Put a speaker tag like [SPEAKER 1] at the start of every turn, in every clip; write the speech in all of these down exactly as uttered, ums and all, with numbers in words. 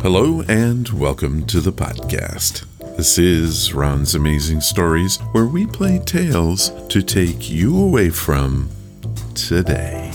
[SPEAKER 1] Hello and welcome to the podcast. This is Ron's Amazing Stories, where we play tales to take you away from today.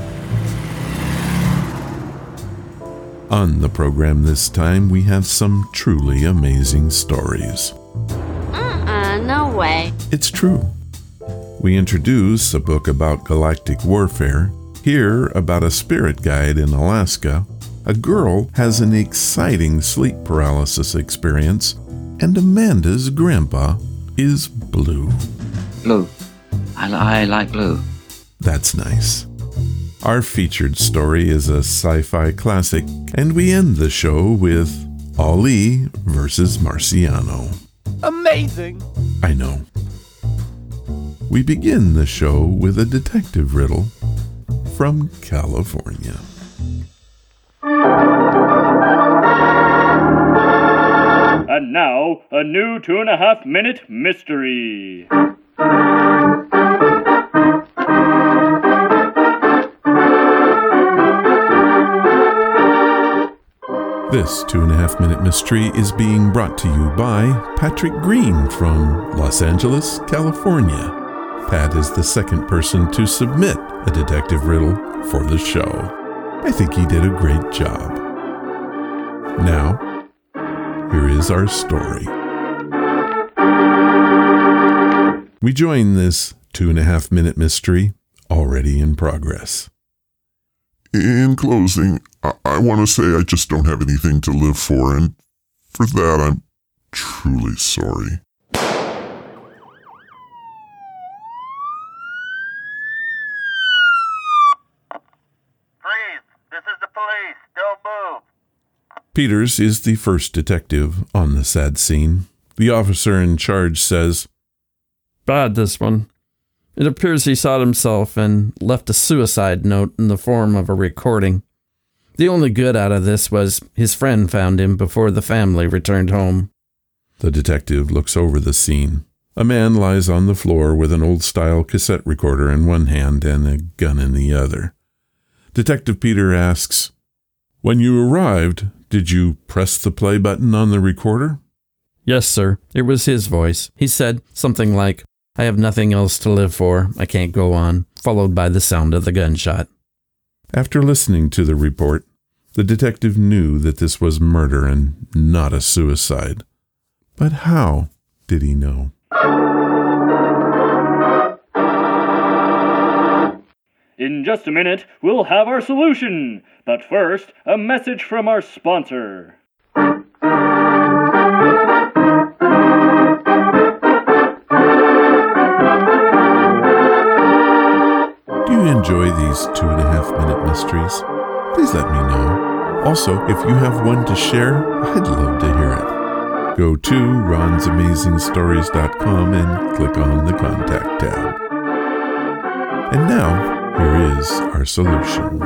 [SPEAKER 1] On the program this time, we have some truly amazing stories.
[SPEAKER 2] Uh-uh, no way.
[SPEAKER 1] It's true. We introduce a book about galactic warfare, hear about a spirit guide in Alaska, a girl has an exciting sleep paralysis experience, and Amanda's grandpa is blue.
[SPEAKER 3] Blue. I, I like blue.
[SPEAKER 1] That's nice. Our featured story is a sci-fi classic, and we end the show with Ali versus Marciano.
[SPEAKER 4] Amazing!
[SPEAKER 1] I know. We begin the show with a detective riddle from California.
[SPEAKER 5] And now, a new two and a half minute mystery.
[SPEAKER 1] This two and a half minute mystery is being brought to you by Patrick Green from Los Angeles, California. Pat is the second person to submit a detective riddle for the show. I think he did a great job. Now, here is our story. We join this two and a half minute mystery already in progress.
[SPEAKER 6] In closing, I, I want to say I just don't have anything to live for, and for that I'm truly sorry.
[SPEAKER 7] Freeze! This is the police! Don't move!
[SPEAKER 1] Peters is the first detective on the sad scene. The officer in charge says,
[SPEAKER 8] "Bad, this one. It appears he shot himself and left a suicide note in the form of a recording. The only good out of this was his friend found him before the family returned home."
[SPEAKER 1] The detective looks over the scene. A man lies on the floor with an old-style cassette recorder in one hand and a gun in the other. Detective Peter asks, "When you arrived, did you press the play button on the recorder?"
[SPEAKER 8] "Yes, sir. It was his voice. He said something like, 'I have nothing else to live for. I can't go on,' followed by the sound of the gunshot."
[SPEAKER 1] After listening to the report, the detective knew that this was murder and not a suicide. But how did he know?
[SPEAKER 5] In just a minute, we'll have our solution. But first, a message from our sponsor.
[SPEAKER 1] Do you enjoy these two and a half minute mysteries? Please let me know. Also, if you have one to share, I'd love to hear it. Go to rons amazing stories dot com and click on the Contact tab. And now, here is our solution.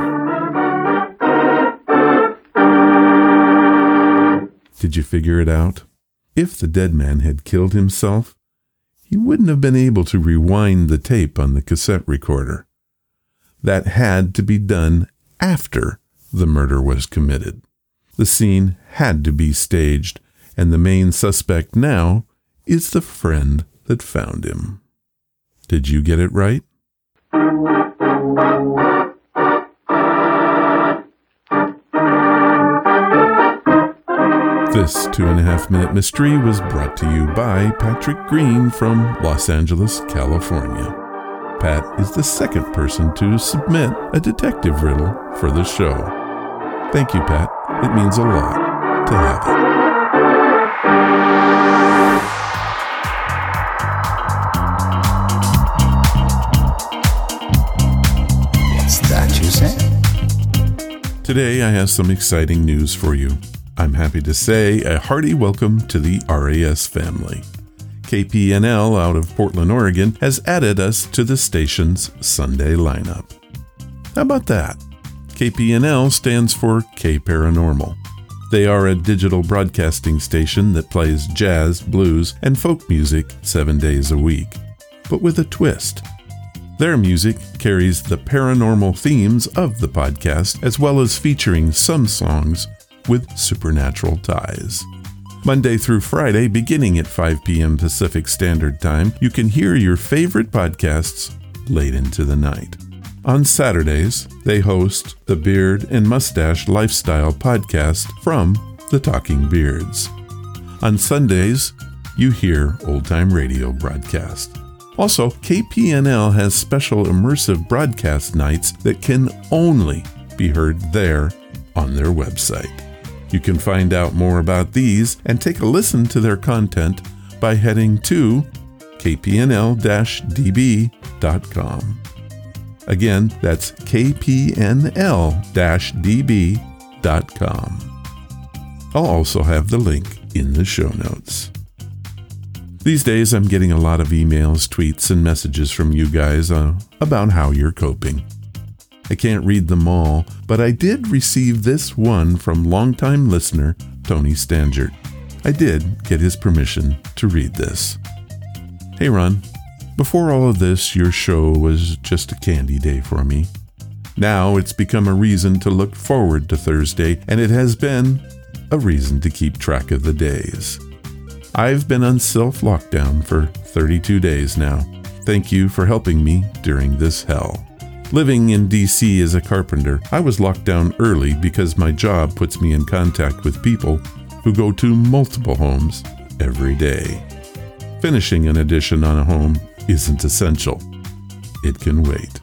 [SPEAKER 1] Did you figure it out? If the dead man had killed himself, he wouldn't have been able to rewind the tape on the cassette recorder. That had to be done after the murder was committed. The scene had to be staged, and the main suspect now is the friend that found him. Did you get it right? This two and a half minute mystery was brought to you by Patrick Green from Los Angeles, California. Pat is the second person to submit a detective riddle for the show. Thank you, Pat. It means a lot to have it.
[SPEAKER 9] What's that you said?
[SPEAKER 1] Today I have some exciting news for you. I'm happy to say a hearty welcome to the R A S family. K P N L out of Portland, Oregon has added us to the station's Sunday lineup. How about that? K P N L stands for K Paranormal. They are a digital broadcasting station that plays jazz, blues, and folk music seven days a week, but with a twist. Their music carries the paranormal themes of the podcast, as well as featuring some songs with supernatural ties. Monday through Friday, beginning at five p.m. Pacific Standard Time, you can hear your favorite podcasts late into the night. On Saturdays, they host the Beard and Mustache Lifestyle podcast from the Talking Beards. On Sundays, you hear Old Time Radio broadcast. Also, K P N L has special immersive broadcast nights that can only be heard there on their website. You can find out more about these and take a listen to their content by heading to k p n l dash d b dot com. Again, that's k p n l dash d b dot com. I'll also have the link in the show notes. These days, I'm getting a lot of emails, tweets, and messages from you guys uh, about how you're coping. I can't read them all, but I did receive this one from longtime listener Tony Stangert. I did get his permission to read this. Hey Ron, before all of this, your show was just a candy day for me. Now it's become a reason to look forward to Thursday, and it has been a reason to keep track of the days. I've been on self-lockdown for thirty-two days now. Thank you for helping me during this hell. Living in D C as a carpenter, I was locked down early because my job puts me in contact with people who go to multiple homes every day. Finishing an addition on a home isn't essential. It can wait.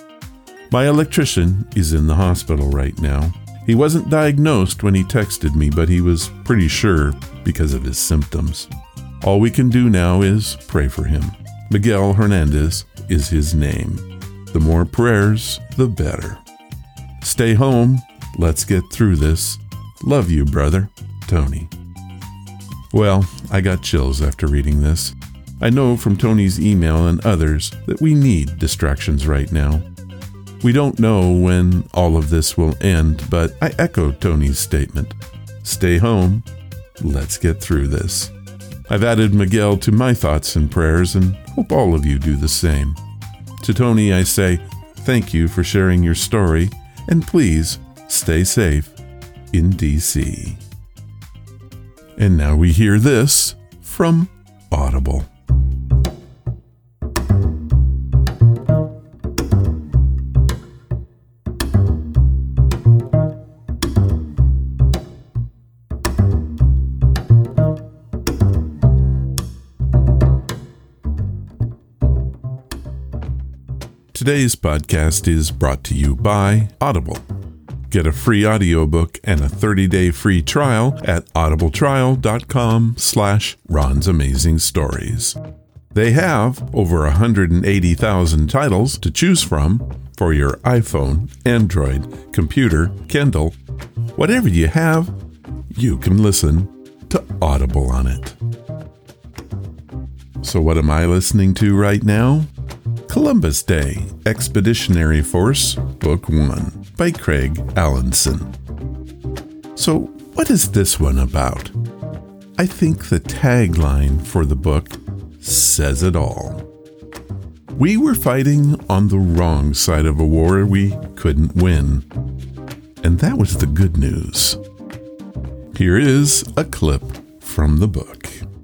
[SPEAKER 1] My electrician is in the hospital right now. He wasn't diagnosed when he texted me, but he was pretty sure because of his symptoms. All we can do now is pray for him. Miguel Hernandez is his name. The more prayers, the better. Stay home. Let's get through this. Love you, brother. Tony. Well, I got chills after reading this. I know from Tony's email and others that we need distractions right now. We don't know when all of this will end, but I echo Tony's statement. Stay home. Let's get through this. I've added Miguel to my thoughts and prayers and hope all of you do the same. To Tony, I say, thank you for sharing your story, and please stay safe in D C. And now we hear this from Audible. Today's podcast is brought to you by Audible. Get a free audiobook and a thirty-day free trial at audibletrial.com slash Ron's Amazing Stories. They have over one hundred eighty thousand titles to choose from for your iPhone, Android, computer, Kindle. Whatever you have, you can listen to Audible on it. So what am I listening to right now? Columbus Day, Expeditionary Force, Book one, by Craig Allenson. So, what is this one about? I think the tagline for the book says it all. We were fighting on the wrong side of a war we couldn't win. And that was the good news. Here is a clip from the book.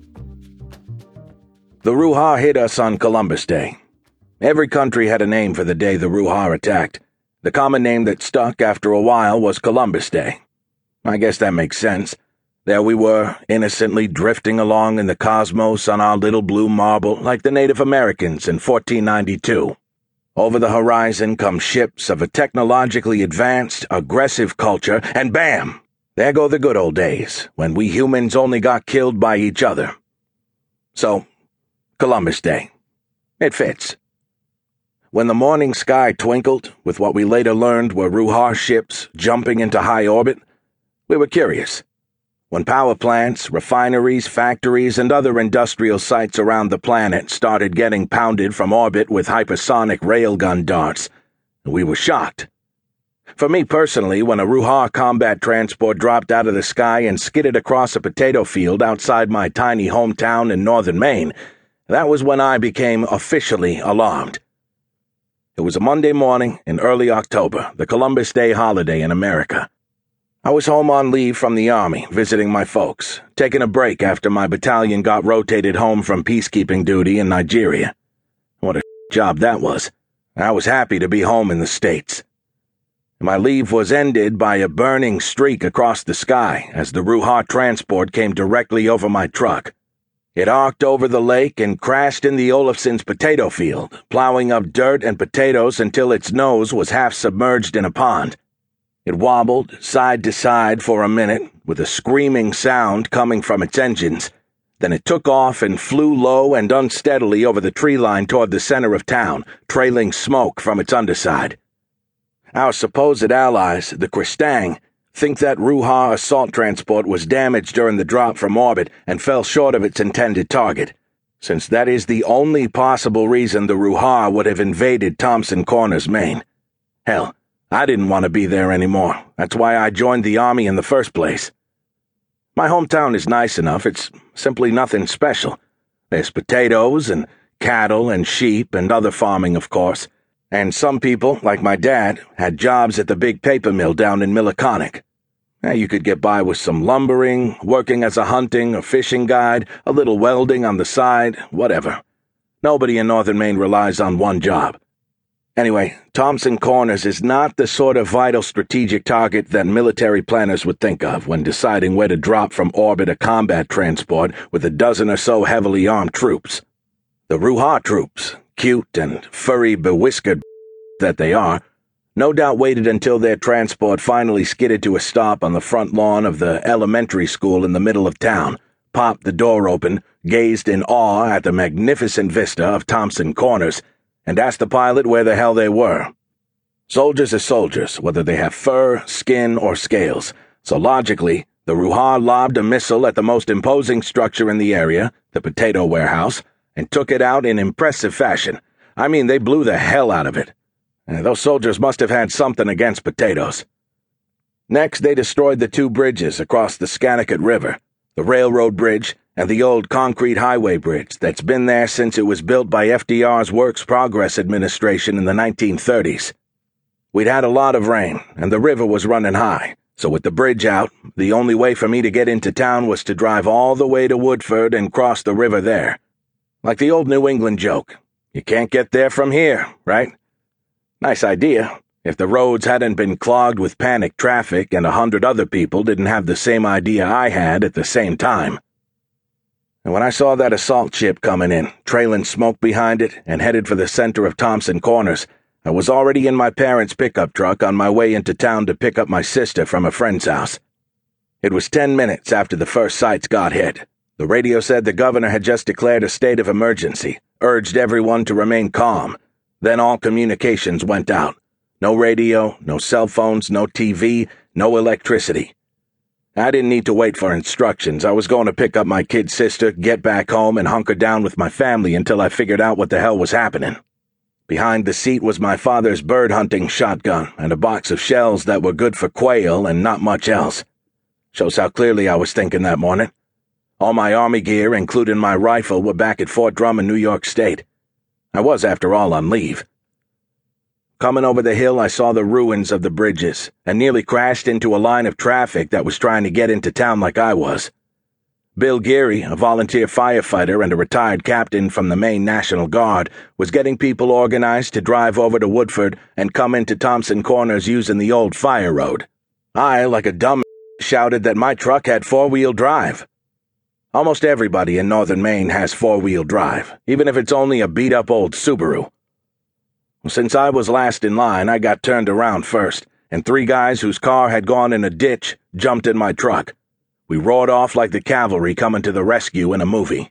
[SPEAKER 4] The Ruha hit us on Columbus Day. Every country had a name for the day the Ruha attacked. The common name that stuck after a while was Columbus Day. I guess that makes sense. There we were, innocently drifting along in the cosmos on our little blue marble like the Native Americans in fourteen ninety-two. Over the horizon come ships of a technologically advanced, aggressive culture, and bam! There go the good old days, when we humans only got killed by each other. So, Columbus Day. It fits. When the morning sky twinkled, with what we later learned were Ruha ships jumping into high orbit, we were curious. When power plants, refineries, factories, and other industrial sites around the planet started getting pounded from orbit with hypersonic railgun darts, we were shocked. For me personally, when a Ruha combat transport dropped out of the sky and skidded across a potato field outside my tiny hometown in northern Maine, that was when I became officially alarmed. It was a Monday morning in early October, the Columbus Day holiday in America. I was home on leave from the Army, visiting my folks, taking a break after my battalion got rotated home from peacekeeping duty in Nigeria. What a job that was. I was happy to be home in the States. My leave was ended by a burning streak across the sky as the Ruha transport came directly over my truck. It arced over the lake and crashed in the Olafson's potato field, plowing up dirt and potatoes until its nose was half submerged in a pond. It wobbled side to side for a minute, with a screaming sound coming from its engines. Then it took off and flew low and unsteadily over the tree line toward the center of town, trailing smoke from its underside. Our supposed allies, the Kristang, think that Ruha assault transport was damaged during the drop from orbit and fell short of its intended target, since that is the only possible reason the Ruha would have invaded Thompson Corners, Maine. Hell, I didn't want to be there anymore. That's why I joined the Army in the first place. My hometown is nice enough. It's simply nothing special. There's potatoes and cattle and sheep and other farming, of course. And some people, like my dad, had jobs at the big paper mill down in Milliconic. You could get by with some lumbering, working as a hunting or fishing guide, a little welding on the side, whatever. Nobody in northern Maine relies on one job. Anyway, Thompson Corners is not the sort of vital strategic target that military planners would think of when deciding where to drop from orbit a combat transport with a dozen or so heavily armed troops. The Ruha troops, cute and furry bewhiskered that they are, no doubt waited until their transport finally skidded to a stop on the front lawn of the elementary school in the middle of town, popped the door open, gazed in awe at the magnificent vista of Thompson Corners, and asked the pilot where the hell they were. Soldiers are soldiers, whether they have fur, skin, or scales, so logically, the Ruha lobbed a missile at the most imposing structure in the area, the potato warehouse, and took it out in impressive fashion. I mean, they blew the hell out of it. And those soldiers must have had something against potatoes. Next, they destroyed the two bridges across the Scannicut River, the railroad bridge and the old concrete highway bridge that's been there since it was built by F D R's Works Progress Administration in the nineteen thirties. We'd had a lot of rain, and the river was running high, so with the bridge out, the only way for me to get into town was to drive all the way to Woodford and cross the river there. Like the old New England joke, you can't get there from here, right? Nice idea, if the roads hadn't been clogged with panicked traffic and a hundred other people didn't have the same idea I had at the same time. And when I saw that assault ship coming in, trailing smoke behind it, and headed for the center of Thompson Corners, I was already in my parents' pickup truck on my way into town to pick up my sister from a friend's house. It was ten minutes after the first sights got hit. The radio said the governor had just declared a state of emergency, urged everyone to remain calm. Then all communications went out. No radio, no cell phones, no T V, no electricity. I didn't need to wait for instructions. I was going to pick up my kid sister, get back home, and hunker down with my family until I figured out what the hell was happening. Behind the seat was my father's bird-hunting shotgun and a box of shells that were good for quail and not much else. Shows how clearly I was thinking that morning. All my Army gear, including my rifle, were back at Fort Drum in New York State. I was, after all, on leave. Coming over the hill, I saw the ruins of the bridges and nearly crashed into a line of traffic that was trying to get into town like I was. Bill Geary, a volunteer firefighter and a retired captain from the Maine National Guard, was getting people organized to drive over to Woodford and come into Thompson Corners using the old fire road. I, like a dumb, shouted that my truck had four-wheel drive. Almost everybody in northern Maine has four-wheel drive, even if it's only a beat-up old Subaru. Since I was last in line, I got turned around first, and three guys whose car had gone in a ditch jumped in my truck. We roared off like the cavalry coming to the rescue in a movie.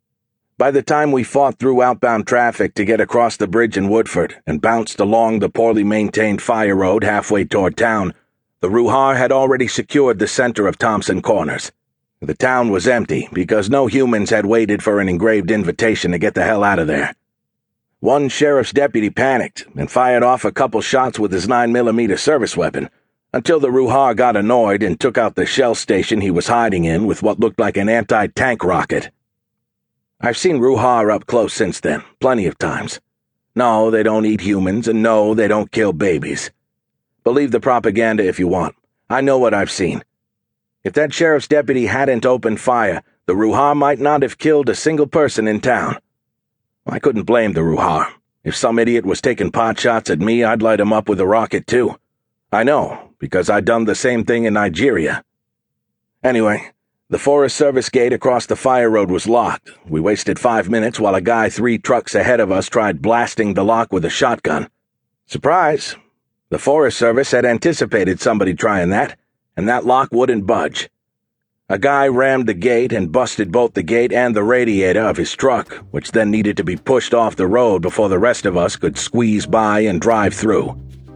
[SPEAKER 4] By the time we fought through outbound traffic to get across the bridge in Woodford and bounced along the poorly maintained fire road halfway toward town, the Ruha had already secured the center of Thompson Corners. The town was empty because no humans had waited for an engraved invitation to get the hell out of there. One sheriff's deputy panicked and fired off a couple shots with his nine millimeter service weapon, until the Ruha got annoyed and took out the shell station he was hiding in with what looked like an anti-tank rocket. I've seen Ruha up close since then, plenty of times. No, they don't eat humans, and no, they don't kill babies. Believe the propaganda if you want. I know what I've seen. If that sheriff's deputy hadn't opened fire, the Ruhar might not have killed a single person in town. I couldn't blame the Ruhar. If some idiot was taking pot shots at me, I'd light him up with a rocket too. I know, because I'd done the same thing in Nigeria. Anyway, the Forest Service gate across the fire road was locked. We wasted five minutes while a guy three trucks ahead of us tried blasting the lock with a shotgun. Surprise! The Forest Service had anticipated somebody trying that, and that lock wouldn't budge. A guy rammed the gate and busted both the gate and the radiator of his truck, which then needed to be pushed off the road before the rest of us could squeeze by and drive through.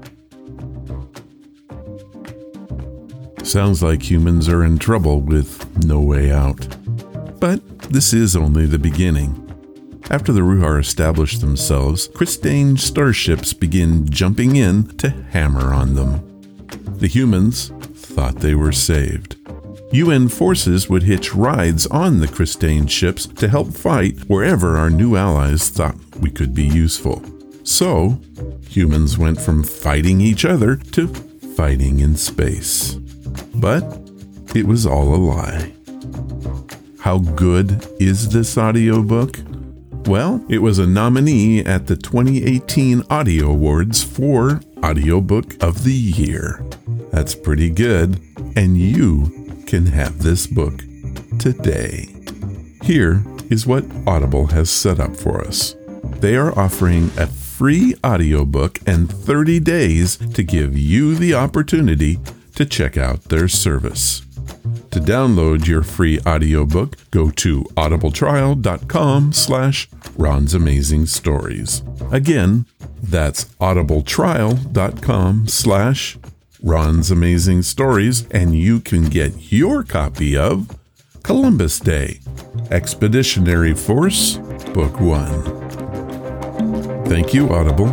[SPEAKER 1] Sounds like humans are in trouble with no way out. But this is only the beginning. After the Ruhar established themselves, Christane starships begin jumping in to hammer on them. The humans thought they were saved. U N forces would hitch rides on the Christane ships to help fight wherever our new allies thought we could be useful. So, humans went from fighting each other to fighting in space. But it was all a lie. How good is this audiobook? Well, it was a nominee at the twenty eighteen Audio Awards for Audiobook of the Year. That's pretty good, and you can have this book today. Here is what Audible has set up for us. They are offering a free audiobook and thirty days to give you the opportunity to check out their service. To download your free audiobook, go to audibletrial.com slash Ron's Amazing Stories. Again, that's audibletrial.com slash Ron's Amazing Stories, and you can get your copy of Columbus Day, Expeditionary Force, Book one. Thank you, Audible.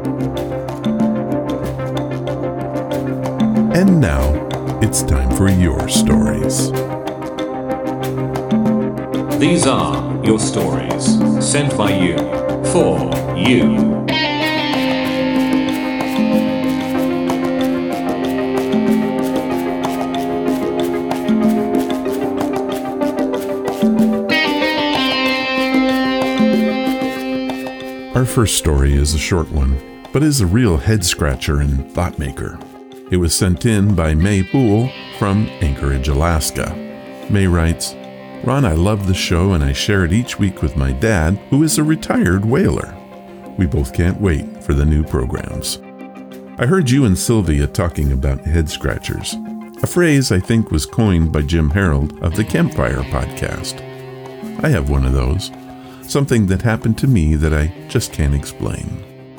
[SPEAKER 1] And now, it's time for your stories.
[SPEAKER 10] These are your stories, sent by you, for you.
[SPEAKER 1] Our first story is a short one, but is a real head-scratcher and thought-maker. It was sent in by May Poole from Anchorage, Alaska. May writes, Ron, I love the show and I share it each week with my dad, who is a retired whaler. We both can't wait for the new programs. I heard you and Sylvia talking about head-scratchers, a phrase I think was coined by Jim Harold of the Campfire podcast. I have one of those. Something that happened to me that I just can't explain.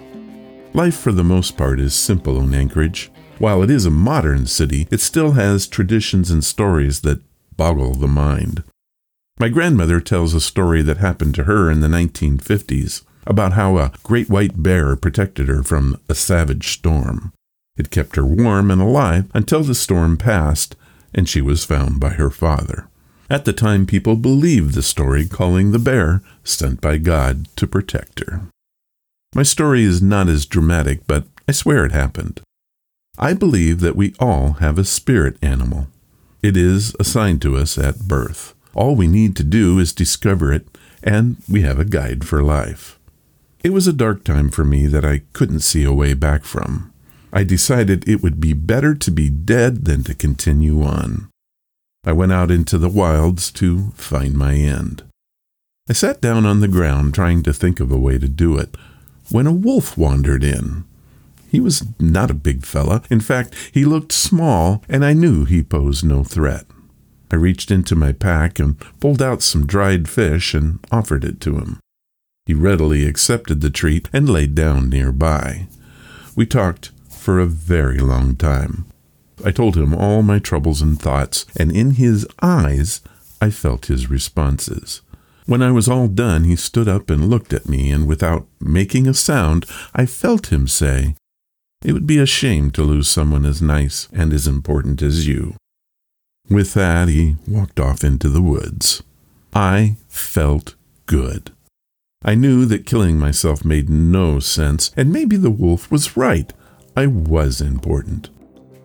[SPEAKER 1] Life for the most part is simple in Anchorage. While it is a modern city, it still has traditions and stories that boggle the mind. My grandmother tells a story that happened to her in the nineteen fifties about how a great white bear protected her from a savage storm. It kept her warm and alive until the storm passed and she was found by her father. At the time, people believed the story, calling the bear sent by God to protect her. My story is not as dramatic, but I swear it happened. I believe that we all have a spirit animal. It is assigned to us at birth. All we need to do is discover it, and we have a guide for life. It was a dark time for me that I couldn't see a way back from. I decided it would be better to be dead than to continue on. I went out into the wilds to find my end. I sat down on the ground trying to think of a way to do it, when a wolf wandered in. He was not a big fella. In fact, he looked small, and I knew he posed no threat. I reached into my pack and pulled out some dried fish and offered it to him. He readily accepted the treat and laid down nearby. We talked for a very long time. I told him all my troubles and thoughts, and in his eyes I felt his responses. When I was all done, he stood up and looked at me, and without making a sound, I felt him say, "It would be a shame to lose someone as nice and as important as you." With that, he walked off into the woods. I felt good. I knew that killing myself made no sense, and maybe the wolf was right. I was important.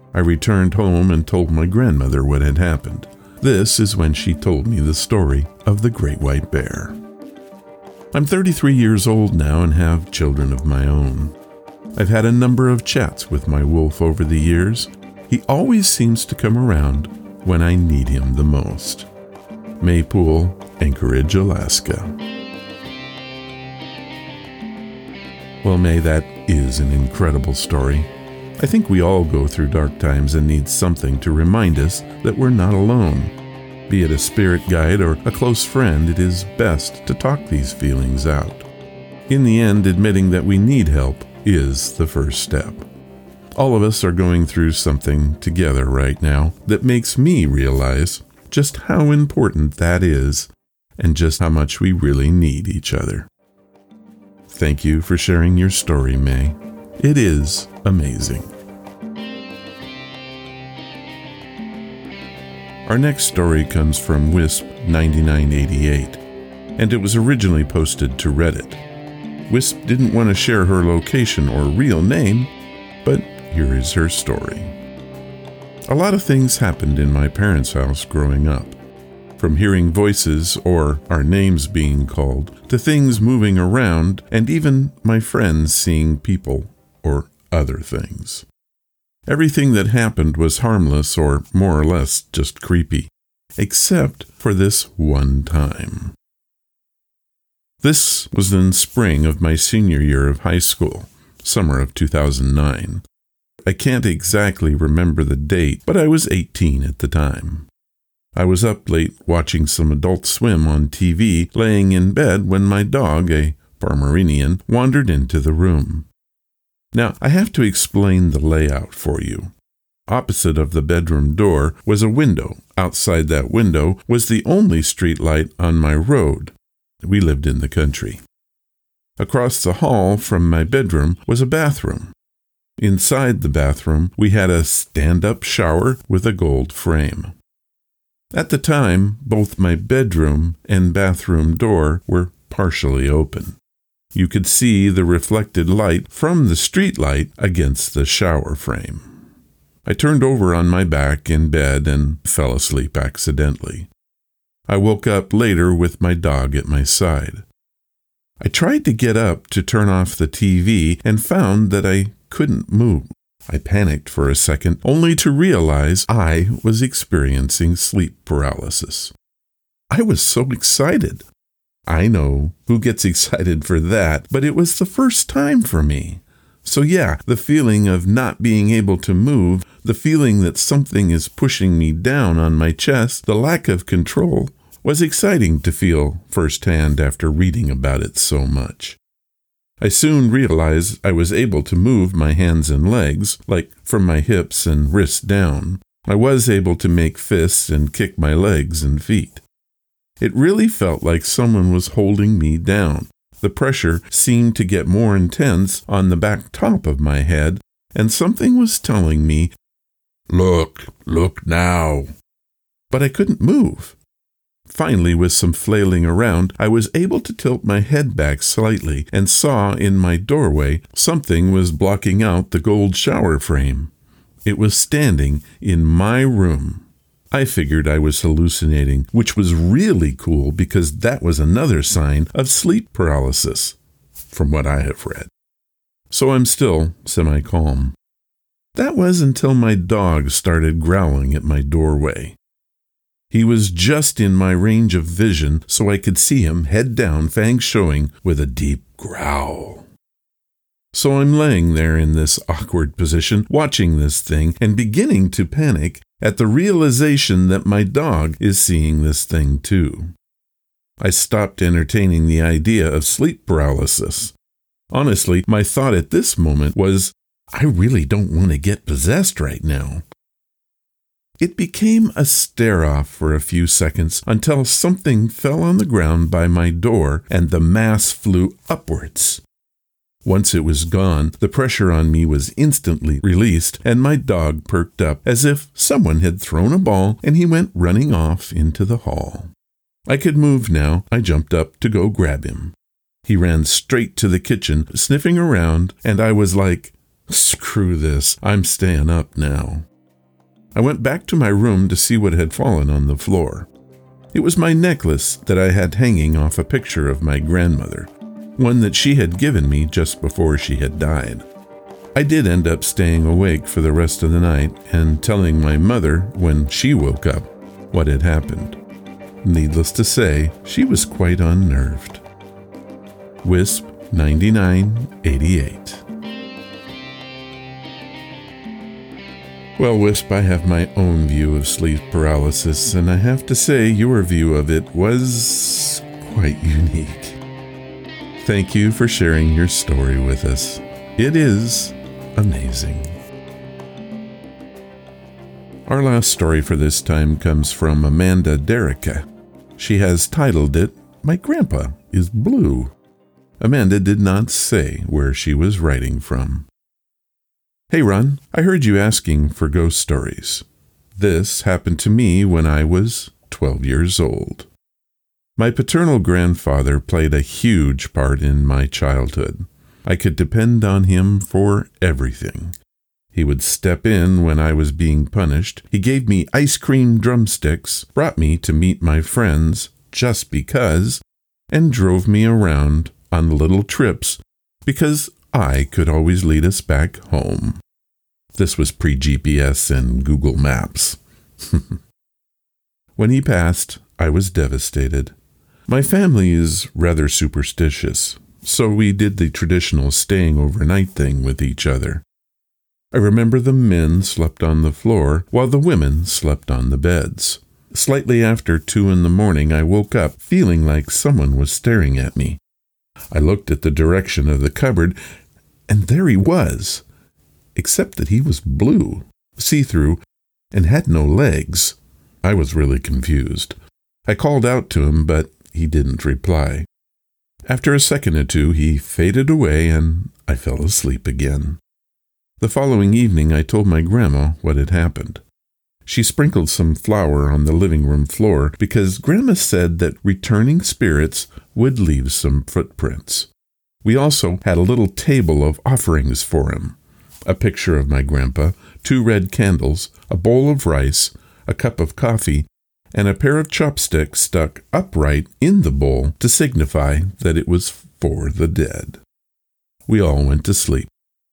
[SPEAKER 1] I returned home and told my grandmother what had happened. This is when she told me the story of the great white bear. I'm thirty-three years old now and have children of my own. I've had a number of chats with my wolf over the years. He always seems to come around when I need him the most. Maypool, Anchorage, Alaska. Well, May, that is an incredible story. I think we all go through dark times and need something to remind us that we're not alone. Be it a spirit guide or a close friend, it is best to talk these feelings out. In the end, admitting that we need help is the first step. All of us are going through something together right now that makes me realize just how important that is and just how much we really need each other. Thank you for sharing your story, May. It is amazing. Our next story comes from Wisp ninety-nine eighty-eight, and it was originally posted to Reddit. Wisp didn't want to share her location or real name, but here is her story. A lot of things happened in my parents' house growing up. From hearing voices or our names being called, to things moving around, and even my friends seeing people or other things. Everything that happened was harmless or more or less just creepy, except for this one time. This was in spring of my senior year of high school, summer of two thousand nine. I can't exactly remember the date, but I was eighteen at the time. I was up late watching some Adult Swim on T V, laying in bed when my dog, a Pomeranian, wandered into the room. Now, I have to explain the layout for you. Opposite of the bedroom door was a window. Outside that window was the only street light on my road. We lived in the country. Across the hall from my bedroom was a bathroom. Inside the bathroom, we had a stand-up shower with a gold frame. At the time, both my bedroom and bathroom door were partially open. You could see the reflected light from the street light against the shower frame. I turned over on my back in bed and fell asleep accidentally. I woke up later with my dog at my side. I tried to get up to turn off the T V and found that I couldn't move. I panicked for a second, only to realize I was experiencing sleep paralysis. I was so excited. I know who gets excited for that, but it was the first time for me. So yeah, the feeling of not being able to move, the feeling that something is pushing me down on my chest, the lack of control, was exciting to feel firsthand after reading about it so much. I soon realized I was able to move my hands and legs, like from my hips and wrists down. I was able to make fists and kick my legs and feet. It really felt like someone was holding me down. The pressure seemed to get more intense on the back top of my head, and something was telling me, "Look, look now." But I couldn't move. Finally, with some flailing around, I was able to tilt my head back slightly and saw in my doorway something was blocking out the gold shower frame. It was standing in my room. I figured I was hallucinating, which was really cool because that was another sign of sleep paralysis, from what I have read. So I'm still semi-calm. That was until my dog started growling at my doorway. He was just in my range of vision, so I could see him head down, fangs showing, with a deep growl. So I'm laying there in this awkward position, watching this thing, and beginning to panic at the realization that my dog is seeing this thing too. I stopped entertaining the idea of sleep paralysis. Honestly, my thought at this moment was, I really don't want to get possessed right now. It became a stare-off for a few seconds until something fell on the ground by my door and the mass flew upwards. Once it was gone, the pressure on me was instantly released and my dog perked up as if someone had thrown a ball and he went running off into the hall. I could move now. I jumped up to go grab him. He ran straight to the kitchen, sniffing around, and I was like, screw this, I'm staying up now. I went back to my room to see what had fallen on the floor. It was my necklace that I had hanging off a picture of my grandmother, one that she had given me just before she had died. I did end up staying awake for the rest of the night and telling my mother when she woke up what had happened. Needless to say, she was quite unnerved. Wisp ninety-nine eighty-eight. Well, Wisp, I have my own view of sleep paralysis, and I have to say your view of it was quite unique. Thank you for sharing your story with us. It is amazing. Our last story for this time comes from Amanda Derica. She has titled it, My Grandpa is Blue. Amanda did not say where she was writing from. Hey Ron, I heard you asking for ghost stories. This happened to me when I was twelve years old. My paternal grandfather played a huge part in my childhood. I could depend on him for everything. He would step in when I was being punished. He gave me ice cream drumsticks, brought me to meet my friends just because, and drove me around on little trips because I could always lead us back home. This was pre-G P S and Google Maps. When he passed, I was devastated. My family is rather superstitious, so we did the traditional staying overnight thing with each other. I remember the men slept on the floor while the women slept on the beds. Slightly after two in the morning, I woke up feeling like someone was staring at me. I looked at the direction of the cupboard, and there he was, except that he was blue, see-through, and had no legs. I was really confused. I called out to him, but he didn't reply. After a second or two, he faded away, and I fell asleep again. The following evening, I told my grandma what had happened. She sprinkled some flour on the living room floor because Grandma said that returning spirits would leave some footprints. We also had a little table of offerings for him. A picture of my grandpa, two red candles, a bowl of rice, a cup of coffee, and a pair of chopsticks stuck upright in the bowl to signify that it was for the dead. We all went to sleep.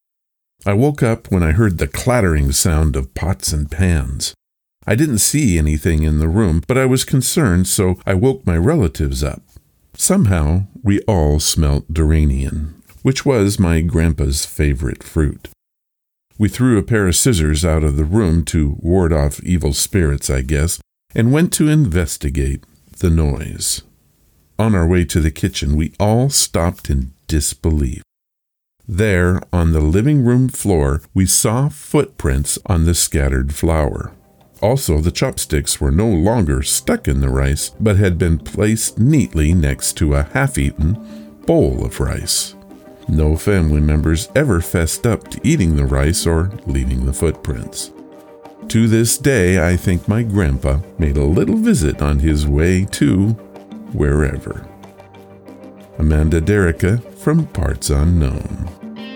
[SPEAKER 1] I woke up when I heard the clattering sound of pots and pans. I didn't see anything in the room, but I was concerned, so I woke my relatives up. Somehow, we all smelt durian, which was my grandpa's favorite fruit. We threw a pair of scissors out of the room to ward off evil spirits, I guess, and went to investigate the noise. On our way to the kitchen, we all stopped in disbelief. There, on the living room floor, we saw footprints on the scattered flour. Also, the chopsticks were no longer stuck in the rice, but had been placed neatly next to a half-eaten bowl of rice. No family members ever fessed up to eating the rice or leaving the footprints. To this day, I think my grandpa made a little visit on his way to wherever. Amanda Derica from Parts Unknown.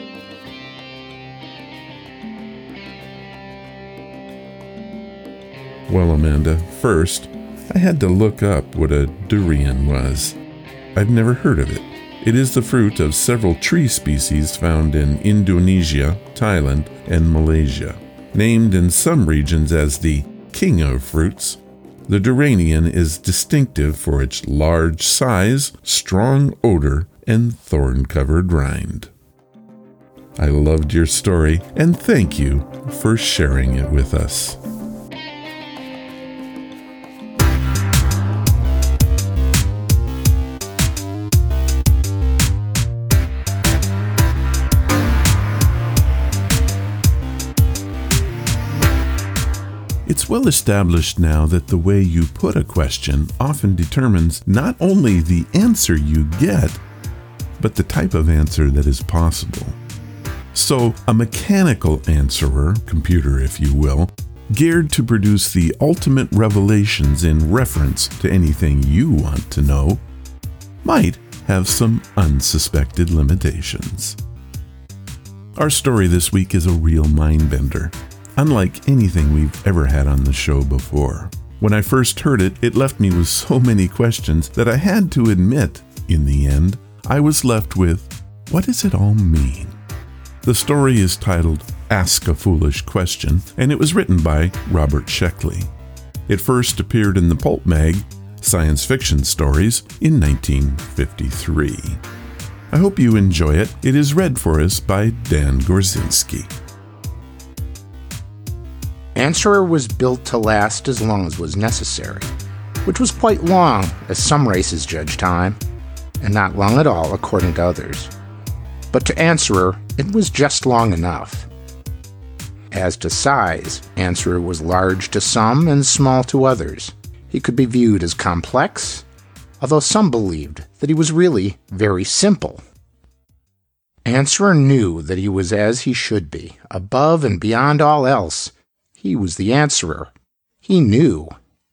[SPEAKER 1] Well, Amanda, first, I had to look up what a durian was. I've never heard of it. It is the fruit of several tree species found in Indonesia, Thailand, and Malaysia. Named in some regions as the king of fruits, the durian is distinctive for its large size, strong odor, and thorn-covered rind. I loved your story, and thank you for sharing it with us. It's well established now that the way you put a question often determines not only the answer you get, but the type of answer that is possible. So, a mechanical answerer, computer if you will, geared to produce the ultimate revelations in reference to anything you want to know, might have some unsuspected limitations. Our story this week is a real mind-bender. unlike anything we've ever had on the show before. When I first heard it, it left me with so many questions that I had to admit, in the end, I was left with, what does it all mean? The story is titled Ask a Foolish Question, and it was written by Robert Sheckley. It first appeared in the pulp mag Science Fiction Stories in nineteen fifty-three. I hope you enjoy it. It is read for us by Dan Gorzinski.
[SPEAKER 11] Answerer was built to last as long as was necessary, which was quite long, as some races judge time, and not long at all according to others. But to Answerer, it was just long enough. As to size, Answerer was large to some and small to others. He could be viewed as complex, although some believed that he was really very simple. Answerer knew that he was as he should be, above and beyond all else. He was the Answerer. He knew.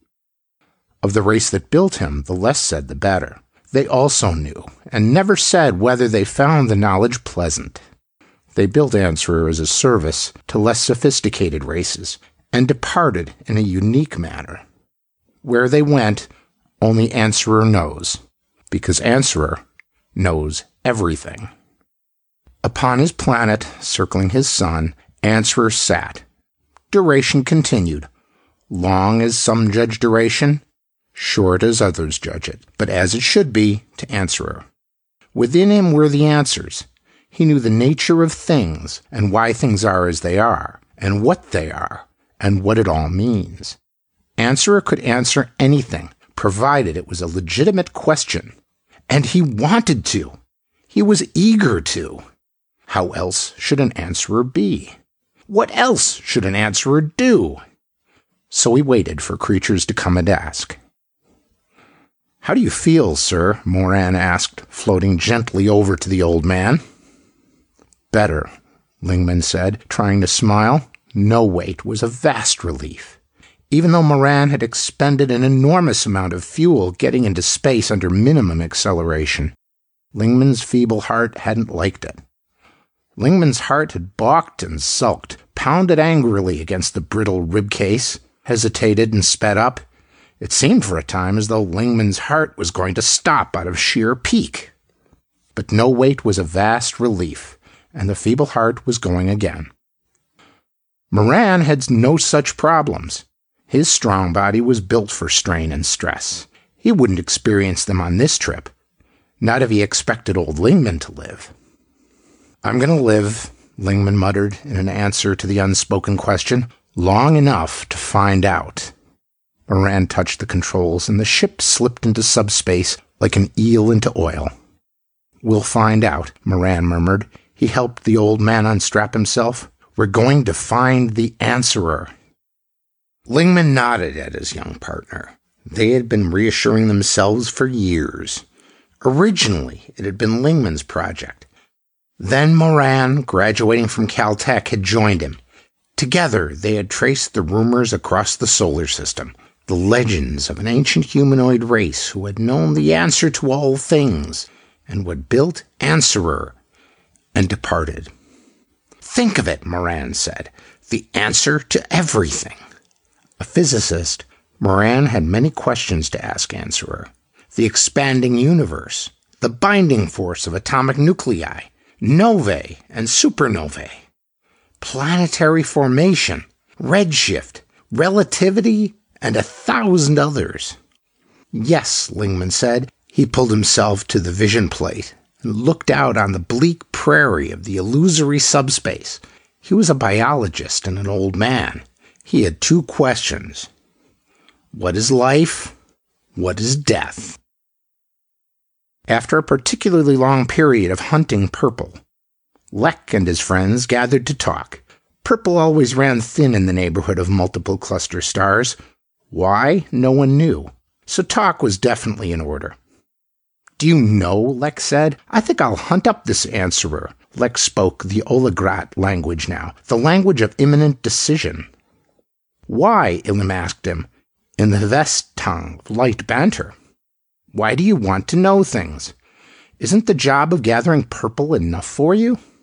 [SPEAKER 11] Of the race that built him, the less said the better. They also knew, and never said whether they found the knowledge pleasant. They built Answerer as a service to less sophisticated races, and departed in a unique manner. Where they went, only Answerer knows, because Answerer knows everything. Upon his planet, circling his sun, Answerer sat. Duration continued. Long as some judge duration, short as others judge it, but as it should be to Answerer. Within him were the answers. He knew the nature of things, and why things are as they are, and what they are, and what it all means. Answerer could answer anything, provided it was a legitimate question. And he wanted to. He was eager to. How else should an answerer be? What else should an answerer do? So he waited for creatures to come and ask. How do you feel, sir? Moran asked, floating gently over to the old man. Better, Lingman said, trying to smile. No weight was a vast relief. Even though Moran had expended an enormous amount of fuel getting into space under minimum acceleration, Lingman's feeble heart hadn't liked it. Lingman's heart had balked and sulked, pounded angrily against the brittle rib case, hesitated and sped up. It seemed for a time as though Lingman's heart was going to stop out of sheer pique. But no weight was a vast relief, and the feeble heart was going again. Moran had no such problems. His strong body was built for strain and stress. He wouldn't experience them on this trip. Not if he expected old Lingman to live. I'm going to live, Lingman muttered in an answer to the unspoken question, long enough to find out. Moran touched the controls, and the ship slipped into subspace like an eel into oil. We'll find out, Moran murmured. He helped the old man unstrap himself. We're going to find the Answerer. Lingman nodded at his young partner. They had been reassuring themselves for years. Originally, it had been Lingman's project. Then Moran, graduating from Caltech, had joined him. Together, they had traced the rumors across the solar system, the legends of an ancient humanoid race who had known the answer to all things, and who had built Answerer, and departed. Think of it, Moran said, the answer to everything. A physicist, Moran had many questions to ask Answerer. The expanding universe, the binding force of atomic nuclei, novae and supernovae, planetary formation, redshift, relativity, and a thousand others. Yes, Lingman said. He pulled himself to the vision plate and looked out on the bleak prairie of the illusory subspace. He was a biologist and an old man. He had two questions. What is life? What is death? After a particularly long period of hunting Purple, Lek and his friends gathered to talk. Purple always ran thin in the neighborhood of multiple cluster stars. Why? No one knew. So talk was definitely in order. Do you know, Lek said, I think I'll hunt up this Answerer. Lek spoke the Olagrat language now, the language of imminent decision. Why? Ilum asked him, in the Vest tongue of light banter. Why do you want to know things? Isn't the job of gathering Purple enough for you?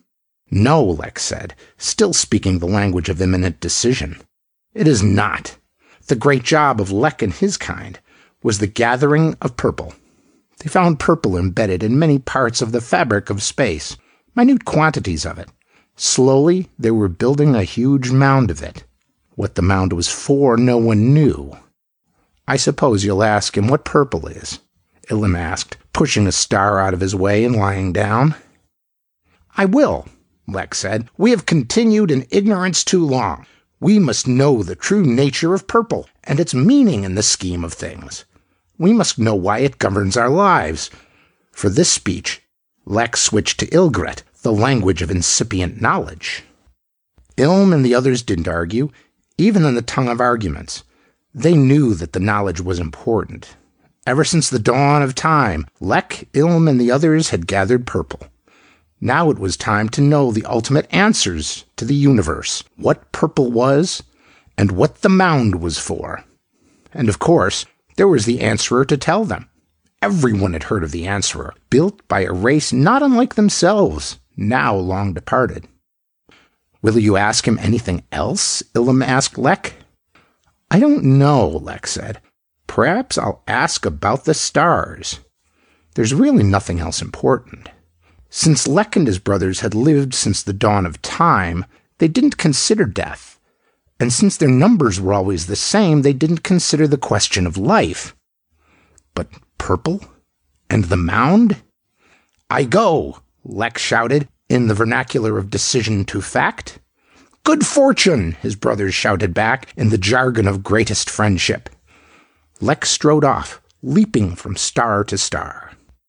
[SPEAKER 11] No, Lek said, still speaking the language of imminent decision. It is not. The great job of Lek and his kind was the gathering of purple. They found purple embedded in many parts of the fabric of space, minute quantities of it. Slowly, they were building a huge mound of it. What the mound was for, no one knew. I suppose you'll ask him what purple is, Ilum asked, pushing a star out of his way and lying down. I will, Lek said. We have continued in ignorance too long. We must know the true nature of purple and its meaning in the scheme of things. We must know why it governs our lives. For this speech, Lek switched to Ilgret, the language of incipient knowledge. Ilm and the others didn't argue, even in the tongue of arguments. They knew that the knowledge was important. Ever since the dawn of time, Lek, Ilm, and the others had gathered purple. Now it was time to know the ultimate answers to the universe, what purple was, and what the mound was for. And of course, there was the Answerer to tell them. Everyone had heard of the Answerer, built by a race not unlike themselves, now long departed. Will you ask him anything else? Ilum asked Lek. I don't know, Lek said. Perhaps I'll ask about the stars. There's really nothing else important. Since Lek and his brothers had lived since the dawn of time, they didn't consider death. And since their numbers were always the same, they didn't consider the question of life. But purple? And the mound? I go, Lek shouted, in the vernacular of decision to fact. Good fortune, his brothers shouted back, in the jargon of greatest friendship. Lek strode off, leaping from star to star.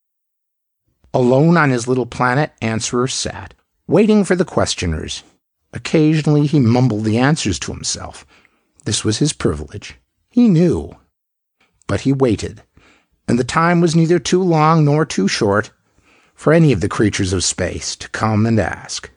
[SPEAKER 11] Alone on his little planet, Answerer sat, waiting for the questioners. Occasionally he mumbled the answers to himself. This was his privilege. He knew. But he waited, and the time was neither too long nor too short for any of the creatures of space to come and ask.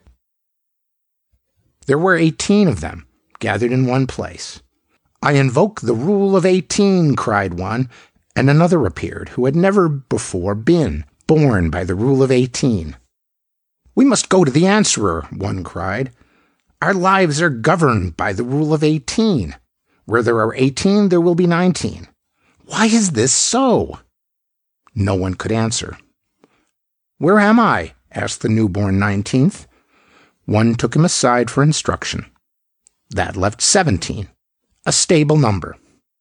[SPEAKER 11] There were eighteen of them, gathered in one place. I invoke the rule of eighteen, cried one, and another appeared who had never before been born by the rule of eighteen. We must go to the Answerer, one cried. Our lives are governed by the rule of eighteen. Where there are eighteen, there will be nineteen. Why is this so? No one could answer. Where am I? Asked the newborn nineteenth. One took him aside for instruction. That left seventeen, a stable number.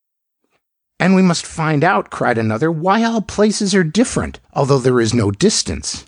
[SPEAKER 11] And we must find out, cried another, why all places are different, although there is no distance.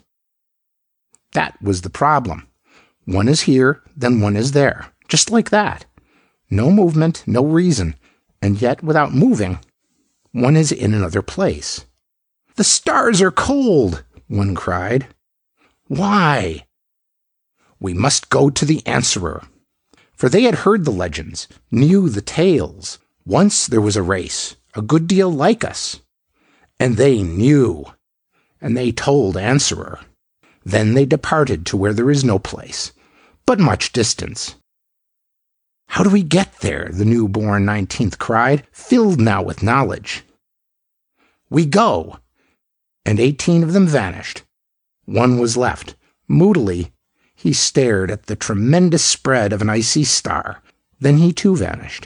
[SPEAKER 11] That was the problem. One is here, then one is there, just like that. No movement, no reason, and yet without moving, one is in another place. The stars are cold, one cried. Why? We must go to the Answerer. For they had heard the legends, knew the tales. Once there was a race, a good deal like us. And they knew. And they told Answerer. Then they departed to where there is no place, but much distance. How do we get there? The newborn nineteenth cried, filled now with knowledge. We go. And eighteen of them vanished. One was left. Moodily, he stared at the tremendous spread of an icy star. Then he too vanished.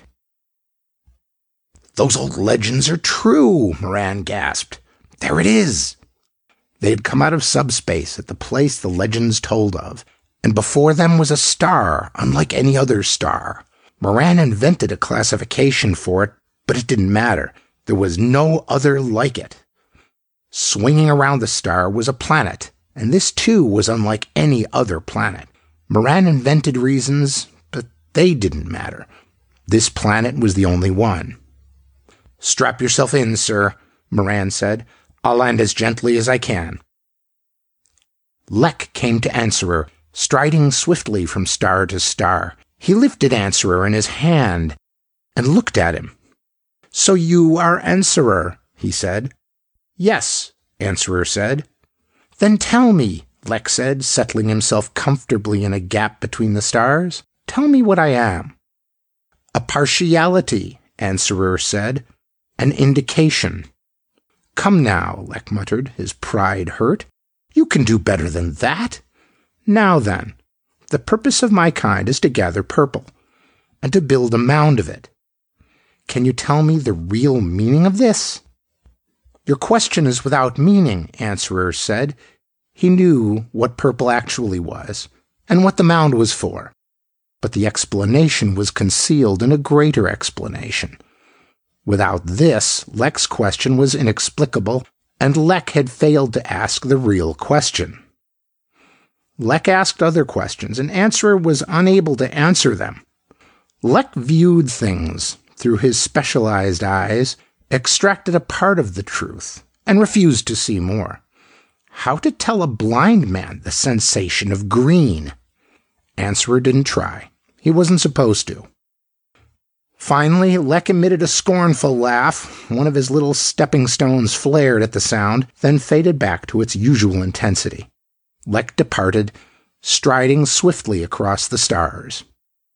[SPEAKER 11] Those old legends are true, Moran gasped. There it is. They had come out of subspace at the place the legends told of, and before them was a star, unlike any other star. Moran invented a classification for it, but it didn't matter. There was no other like it. Swinging around the star was a planet, and this too was unlike any other planet. Moran invented reasons, but they didn't matter. This planet was the only one. Strap yourself in, sir, Moran said. I'll land as gently as I can. Lek came to Answerer, striding swiftly from star to star. He lifted Answerer in his hand and looked at him. So you are Answerer, he said. Yes, Answerer said. Then tell me, Lek said, settling himself comfortably in a gap between the stars. Tell me what I am. A partiality, Answerer said. An indication. Come now, Lek muttered, his pride hurt. You can do better than that. Now then, The purpose of my kind is to gather purple, and to build a mound of it. Can you tell me the real meaning of this?" "Your question is without meaning," Answerer said. He knew what purple actually was, and what the mound was for. But the explanation was concealed in a greater explanation. Without this, Lek's question was inexplicable, and Lek had failed to ask the real question. Lek asked other questions, and Answerer was unable to answer them. Lek viewed things through his specialized eyes, extracted a part of the truth, and refused to see more. How to tell a blind man the sensation of green? Answerer didn't try. He wasn't supposed to. Finally, Lek emitted a scornful laugh. One of his little stepping stones flared at the sound, then faded back to its usual intensity. Lek departed, striding swiftly across the stars.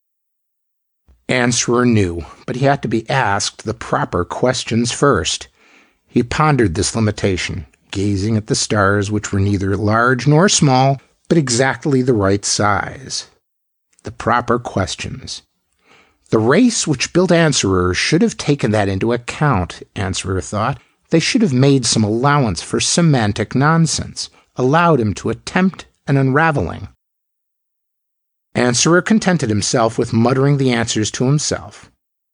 [SPEAKER 11] Answerer knew, but he had to be asked the proper questions first. He pondered this limitation, gazing at the stars, which were neither large nor small, but exactly the right size. The proper questions. The race which built Answerer should have taken that into account, Answerer thought. They should have made some allowance for semantic nonsense, allowed him to attempt an unraveling. Answerer contented himself with muttering the answers to himself.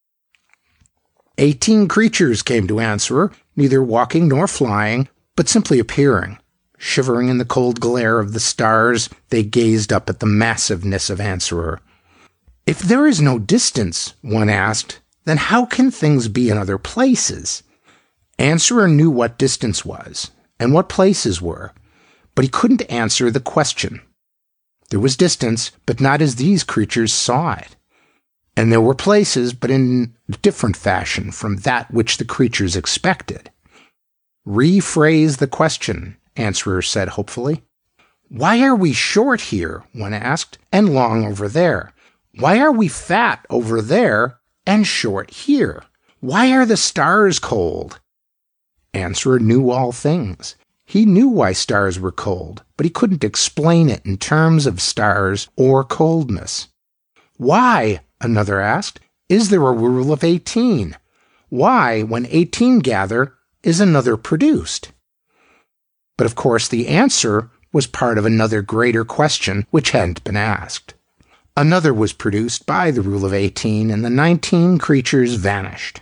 [SPEAKER 11] Eighteen creatures came to Answerer, neither walking nor flying, but simply appearing. Shivering in the cold glare of the stars, they gazed up at the massiveness of Answerer. "If there is no distance," one asked, "then how can things be in other places?" Answerer knew what distance was, and what places were, but he couldn't answer the question. There was distance, but not as these creatures saw it. And there were places, but in a different fashion from that which the creatures expected. "Rephrase the question," Answerer said hopefully. "Why are we short here?" one asked, "and long over there? Why are we fat over there and short here? Why are the stars cold?" Answerer knew all things. He knew why stars were cold, but he couldn't explain it in terms of stars or coldness. "Why," another asked, "is there a rule of eighteen? Why, when eighteen gather, is another produced?" But of course the answer was part of another greater question which hadn't been asked. Another was produced by the rule of eighteen, and the nineteen creatures vanished.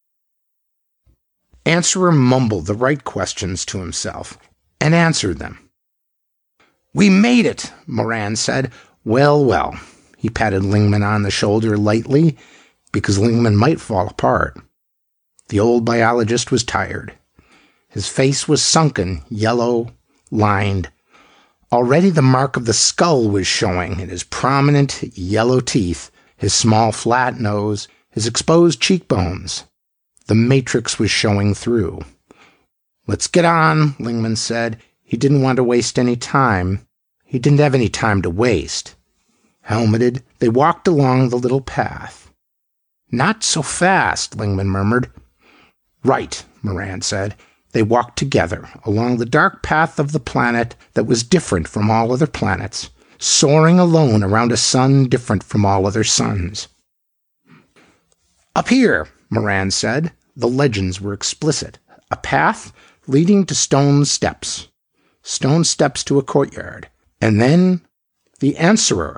[SPEAKER 11] Answerer mumbled the right questions to himself, and answered them. "We made it," Moran said. "Well, well." He patted Lingman on the shoulder lightly, because Lingman might fall apart. The old biologist was tired. His face was sunken, yellow, lined. Already the mark of the skull was showing in his prominent yellow teeth, his small flat nose, his exposed cheekbones. The matrix was showing through. "Let's get on," Lingman said. He didn't want to waste any time. He didn't have any time to waste. Helmeted, they walked along the little path. "Not so fast," Lingman murmured. "Right," Moran said. They walked together along the dark path of the planet that was different from all other planets, soaring alone around a sun different from all other suns. "Up here," Moran said. The legends were explicit. A path leading to stone steps. Stone steps to a courtyard. And then the Answerer.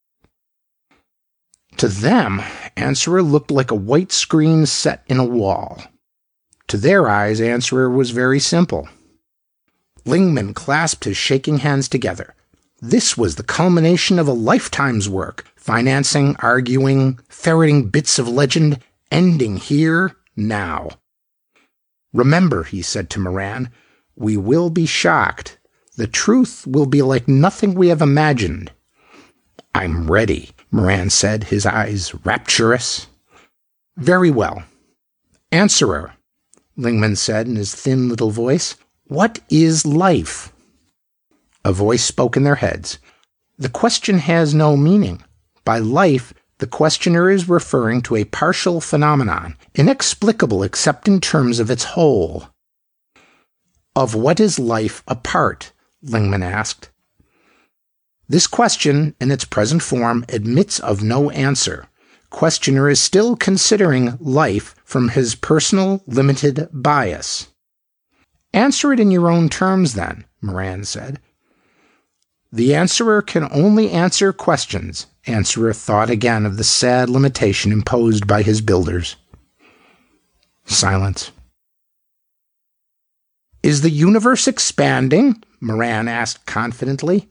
[SPEAKER 11] To them, Answerer looked like a white screen set in a wall. To their eyes, Answerer was very simple. Lingman clasped his shaking hands together. This was the culmination of a lifetime's work, financing, arguing, ferreting bits of legend, ending here, now. "Remember," he said to Moran, "we will be shocked. The truth will be like nothing we have imagined." "I'm ready," Moran said, his eyes rapturous. "Very well. Answerer," Lingman said in his thin little voice, "what is life?" A voice spoke in their heads. "The question has no meaning. By life, the questioner is referring to a partial phenomenon, inexplicable except in terms of its whole." "Of what is life a part?" Lingman asked. This question, in its present form, admits of no answer. Questioner is still considering life from his personal, limited bias. Answer it in your own terms, then, Moran said. The answerer can only answer questions. Answerer thought again of the sad limitation imposed by his builders. Silence. Is the universe expanding? Moran asked confidently.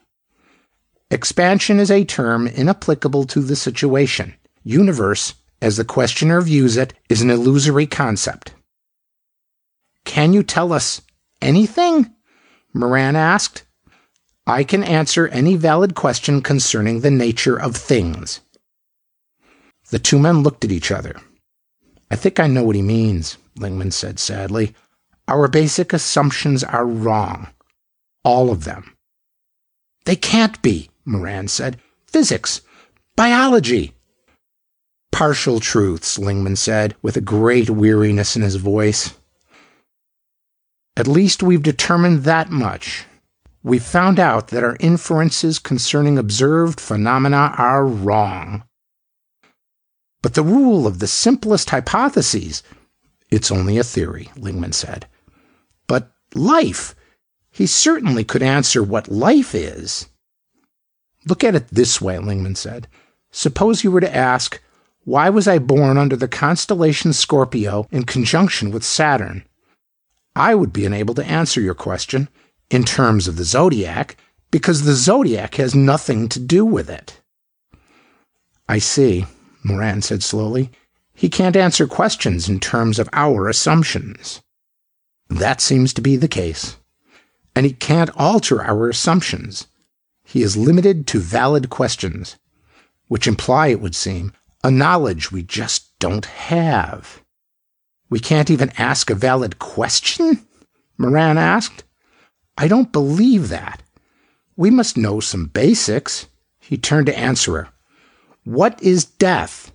[SPEAKER 11] Expansion is a term inapplicable to the situation. Universe, as the questioner views it, is an illusory concept. Can you tell us anything? Moran asked. I can answer any valid question concerning the nature of things. The two men looked at each other. I think I know what he means, Lingman said sadly. Our basic assumptions are wrong. All of them. They can't be, Moran said. Physics. Biology. Partial truths, Lingman said, with a great weariness in his voice. At least we've determined that much. We've found out that our inferences concerning observed phenomena are wrong. But the rule of the simplest hypotheses, it's only a theory, Lingman said. But life, he certainly could answer what life is. Look at it this way, Lingman said. Suppose you were to ask, why was I born under the constellation Scorpio in conjunction with Saturn? I would be unable to answer your question in terms of the zodiac, because the zodiac has nothing to do with it. I see, Moran said slowly. He can't answer questions in terms of our assumptions. That seems to be the case. And he can't alter our assumptions. He is limited to valid questions, which imply, it would seem, a knowledge we just don't have. We can't even ask a valid question? Moran asked. I don't believe that. We must know some basics. He turned to answerer. What is death?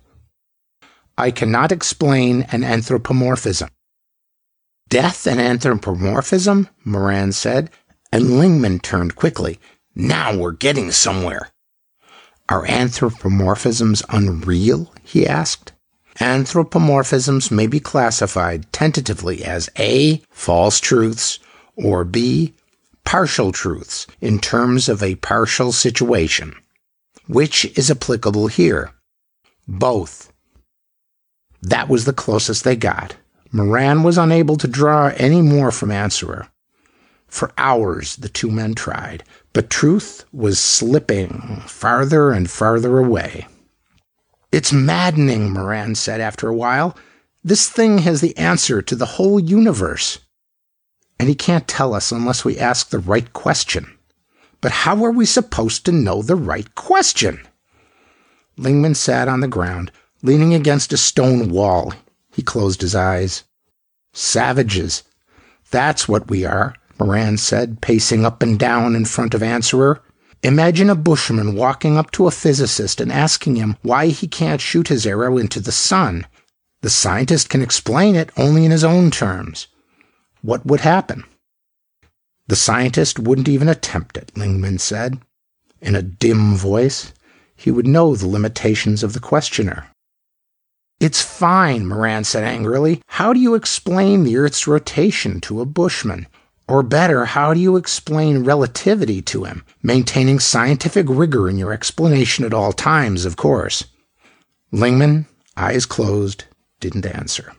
[SPEAKER 11] I cannot explain an anthropomorphism. Death and anthropomorphism? Moran said, and Lingman turned quickly. Now we're getting somewhere. Are anthropomorphisms unreal? He asked. Anthropomorphisms may be classified tentatively as A, false truths, or B, partial truths in terms of a partial situation. Which is applicable here? Both. That was the closest they got. Moran was unable to draw any more from answerer. For hours the two men tried, but truth was slipping farther and farther away. It's maddening, Moran said after a while. This thing has the answer to the whole universe. And he can't tell us unless we ask the right question. But how are we supposed to know the right question? Lingman sat on the ground, leaning against a stone wall. He closed his eyes. Savages. That's what we are, Moran said, pacing up and down in front of answerer. Imagine a bushman walking up to a physicist and asking him why he can't shoot his arrow into the sun. The scientist can explain it only in his own terms. What would happen? The scientist wouldn't even attempt it, Lingman said. In a dim voice, he would know the limitations of the questioner. It's fine, Moran said angrily. How do you explain the Earth's rotation to a bushman? Or better, how do you explain relativity to him, maintaining scientific rigor in your explanation at all times, of course? Lingman, eyes closed, didn't answer.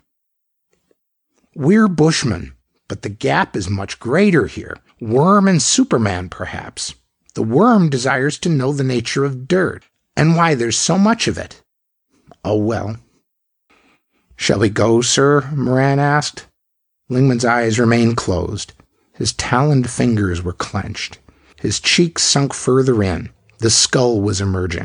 [SPEAKER 11] We're bushmen, but the gap is much greater here. Worm and Superman, perhaps. The worm desires to know the nature of dirt, and why there's so much of it. Oh well. Shall we go, sir? Moran asked. Lingman's eyes remained closed. His taloned fingers were clenched. His cheeks sunk further in. The skull was emerging.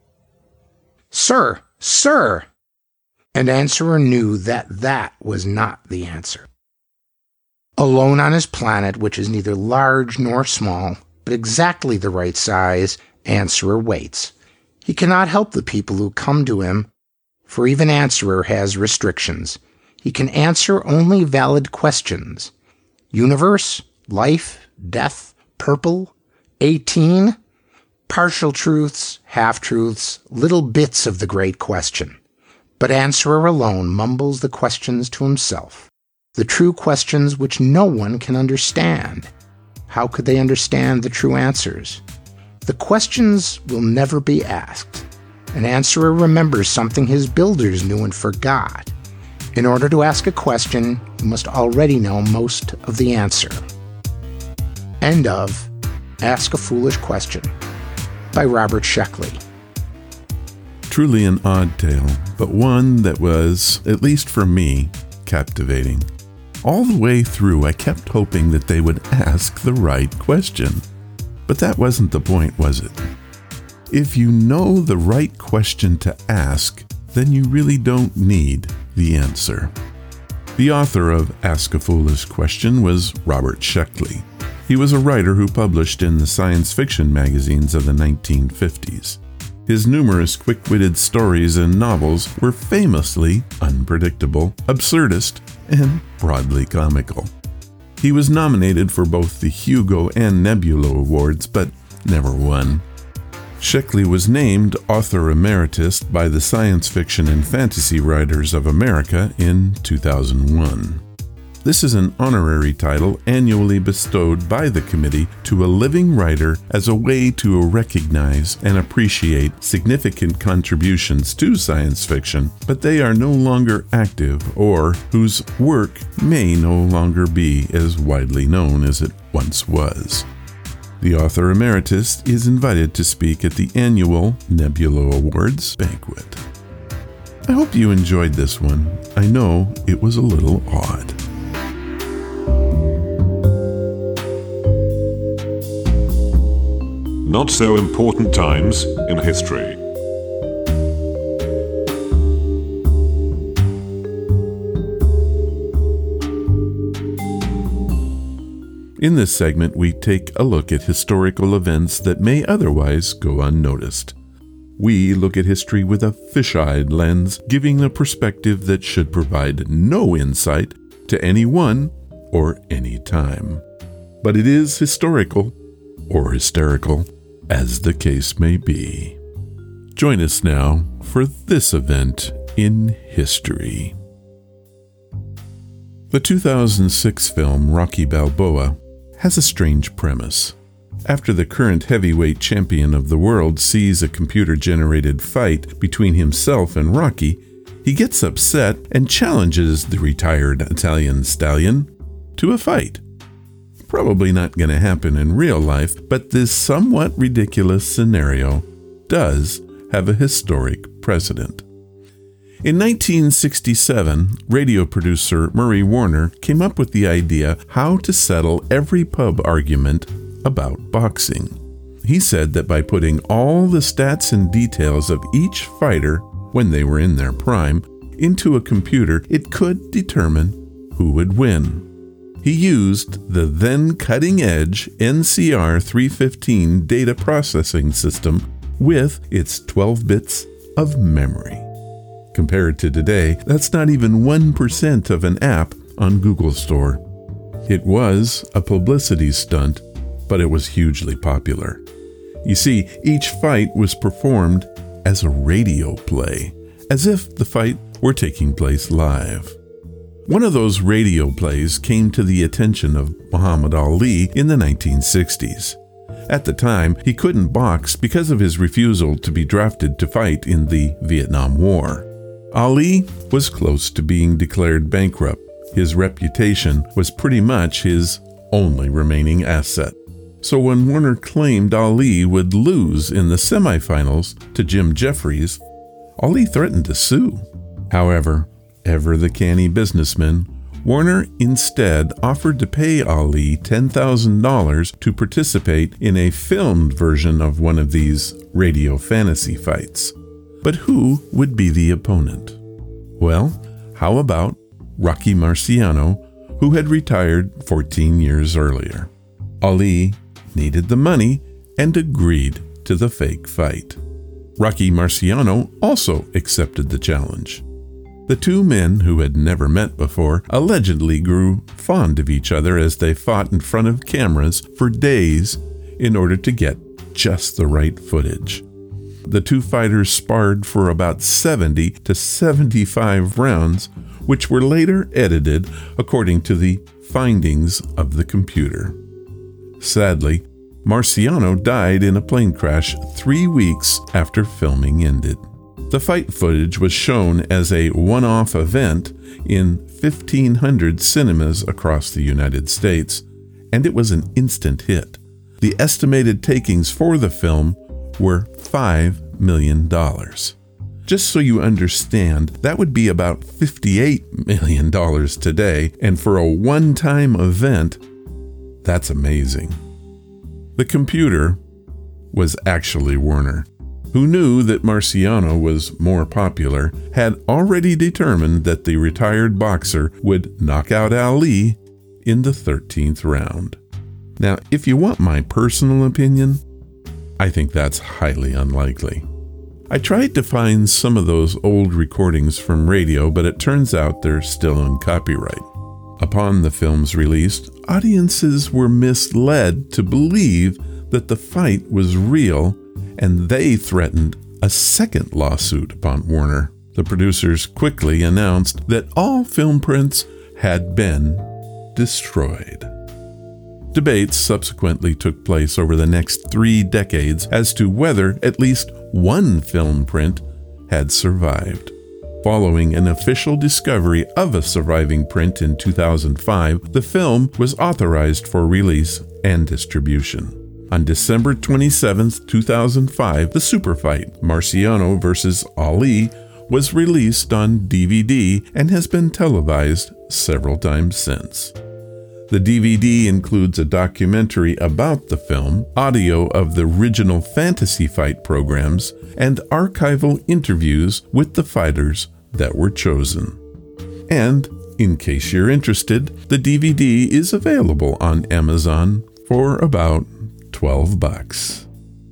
[SPEAKER 11] Sir! Sir! And answerer knew that that was not the answer. Alone on his planet, which is neither large nor small, but exactly the right size, answerer waits. He cannot help the people who come to him, for even answerer has restrictions. He can answer only valid questions. Universe, life, death, purple, eighteen. Partial truths, half-truths, little bits of the great question. But Answerer alone mumbles the questions to himself. The true questions which no one can understand. How could they understand the true answers? The questions will never be asked. An Answerer remembers something his builders knew and forgot. In order to ask a question, you must already know most of the answer. End of Ask a Foolish Question by Robert Sheckley.
[SPEAKER 1] Truly an odd tale, but one that was, at least for me, captivating. All the way through, I kept hoping that they would ask the right question. But that wasn't the point, was it? If you know the right question to ask, then you really don't need the answer. The author of Ask a Foolish Question was Robert Sheckley. He was a writer who published in the science fiction magazines of the nineteen fifties. His numerous quick-witted stories and novels were famously unpredictable, absurdist, and broadly comical. He was nominated for both the Hugo and Nebula Awards, but never won. Sheckley was named Author Emeritus by the Science Fiction and Fantasy Writers of America in two thousand one. This is an honorary title annually bestowed by the committee to a living writer as a way to recognize and appreciate significant contributions to science fiction, but they are no longer active or whose work may no longer be as widely known as it once was. The author emeritus is invited to speak at the annual Nebula Awards banquet. I hope you enjoyed this one. I know it was a little odd.
[SPEAKER 12] Not so important times in history.
[SPEAKER 1] In this segment, we take a look at historical events that may otherwise go unnoticed. We look at history with a fish-eyed lens, giving a perspective that should provide no insight to anyone or any time. But it is historical, or hysterical, as the case may be. Join us now for this event in history. The two thousand six film Rocky Balboa has a strange premise. After the current heavyweight champion of the world sees a computer-generated fight between himself and Rocky, he gets upset and challenges the retired Italian stallion to a fight. Probably not going to happen in real life, but this somewhat ridiculous scenario does have a historic precedent. In nineteen sixty-seven, radio producer Murray Warner came up with the idea how to settle every pub argument about boxing. He said that by putting all the stats and details of each fighter when they were in their prime into a computer, it could determine who would win. He used the then cutting-edge N C R three fifteen data processing system with its twelve bits of memory. Compared to today, that's not even one percent of an app on Google Store. It was a publicity stunt, but it was hugely popular. You see, each fight was performed as a radio play, as if the fight were taking place live. One of those radio plays came to the attention of Muhammad Ali in the nineteen sixties. At the time, he couldn't box because of his refusal to be drafted to fight in the Vietnam War. Ali was close to being declared bankrupt. His reputation was pretty much his only remaining asset. So when Warner claimed Ali would lose in the semifinals to Jim Jeffries, Ali threatened to sue. However, ever the canny businessman, Warner instead offered to pay Ali ten thousand dollars to participate in a filmed version of one of these radio fantasy fights. But who would be the opponent? Well, how about Rocky Marciano, who had retired fourteen years earlier? Ali needed the money and agreed to the fake fight. Rocky Marciano also accepted the challenge. The two men, who had never met before, allegedly grew fond of each other as they fought in front of cameras for days in order to get just the right footage. The two fighters sparred for about seventy to seventy-five rounds, which were later edited according to the findings of the computer. Sadly, Marciano died in a plane crash three weeks after filming ended. The fight footage was shown as a one-off event in fifteen hundred cinemas across the United States, and it was an instant hit. The estimated takings for the film were five million dollars. Just so you understand, that would be about fifty-eight million dollars today, and for a one-time event, that's amazing. The computer was actually Werner, who knew that Marciano was more popular, had already determined that the retired boxer would knock out Ali in the thirteenth round. Now, if you want my personal opinion, I think that's highly unlikely. I tried to find some of those old recordings from radio, but it turns out they're still in copyright. Upon the film's release, audiences were misled to believe that the fight was real, and they threatened a second lawsuit upon Werner. The producers quickly announced that all film prints had been destroyed. Debates subsequently took place over the next three decades as to whether at least one film print had survived. Following an official discovery of a surviving print in two thousand five, the film was authorized for release and distribution. On December twenty-seventh, two thousand five, the super fight, Marciano versus Ali, was released on D V D and has been televised several times since. The D V D includes a documentary about the film, audio of the original Fantasy Fight programs, and archival interviews with the fighters that were chosen. And, in case you're interested, the D V D is available on Amazon for about twelve bucks.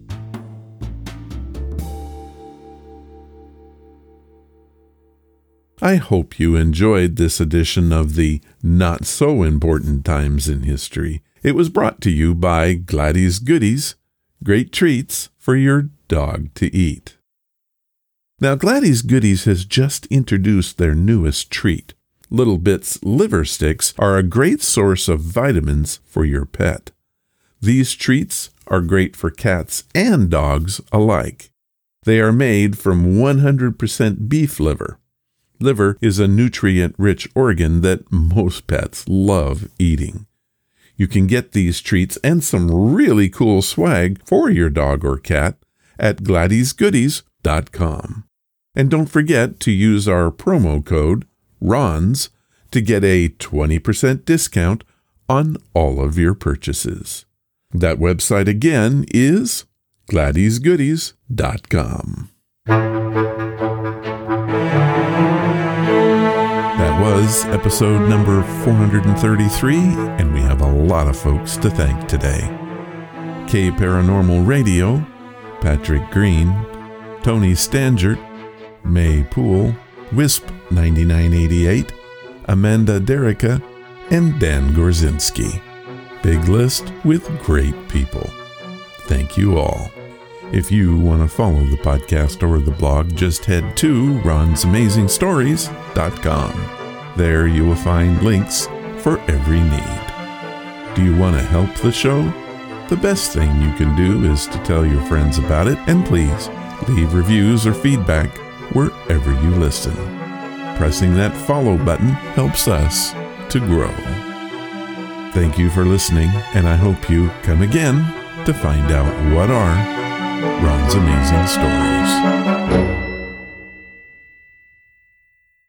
[SPEAKER 1] I hope you enjoyed this edition of the Not So Important Times in History. It was brought to you by Gladys Goodies, great treats for your dog to eat. Now, Gladys Goodies has just introduced their newest treat. Little Bits liver sticks are a great source of vitamins for your pet. These treats are great for cats and dogs alike. They are made from one hundred percent beef liver. Liver is a nutrient-rich organ that most pets love eating. You can get these treats and some really cool swag for your dog or cat at Gladys Goodies dot com. And don't forget to use our promo code, R O N S, to get a twenty percent discount on all of your purchases. That website again is Gladys Goodies dot com. That was episode number four hundred thirty-three, and we have a lot of folks to thank today. K Paranormal Radio, Patrick Green, Tony Stangert, May Poole, Wisp ninety-nine eighty-eight, Amanda Derica, and Dan Gorzinski. Big list with great people. Thank you all. If you want to follow the podcast or the blog, just head to Ron's Amazing Stories dot com. There you will find links for every need. Do you want to help the show? The best thing you can do is to tell your friends about it, and please leave reviews or feedback wherever you listen. Pressing that follow button helps us to grow. Thank you for listening, and I hope you come again to find out what are Ron's Amazing Stories.